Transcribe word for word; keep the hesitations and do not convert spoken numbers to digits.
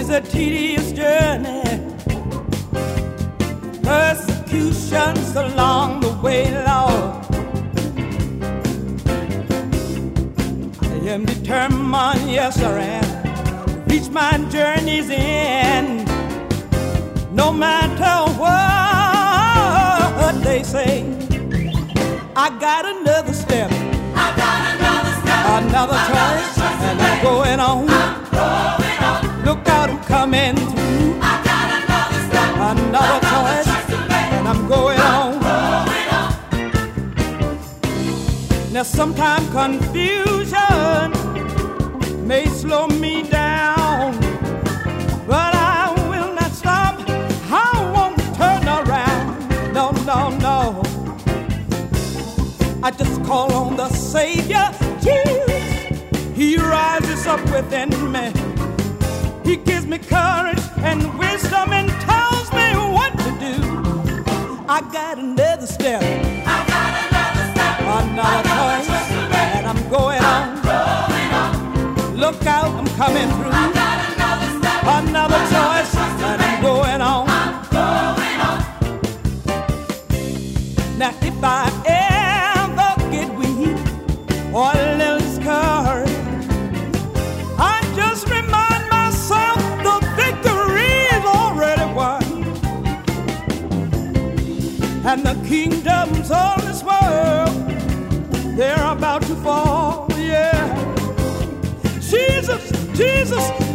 is a tedious journey. Persecutions along the way, Lord. I am determined, yes, I am, to reach my journey's end. No matter what they say, I got another step, I got another step, another choice, and I'm going on. I'm going on. Look out, I'm coming through. I got another step, Another choice, and I'm going on. going on. Now sometimes confusion may slow me down, but I will not stop. I won't turn around. No, no, no. I just call on the Savior, Jesus. He rises up within me. He gives me courage and wisdom and tells me what to do. I got another step, I got another step, another choice, and I'm going on. going on. Look out, I'm coming through. I got another step, Another choice, and I'm going on. I'm going on. Now if I ever get weak or a little discouraged, I just remind myself the victory is already won. And the kingdoms of this world, they're about to fall, yeah. Jesus, Jesus,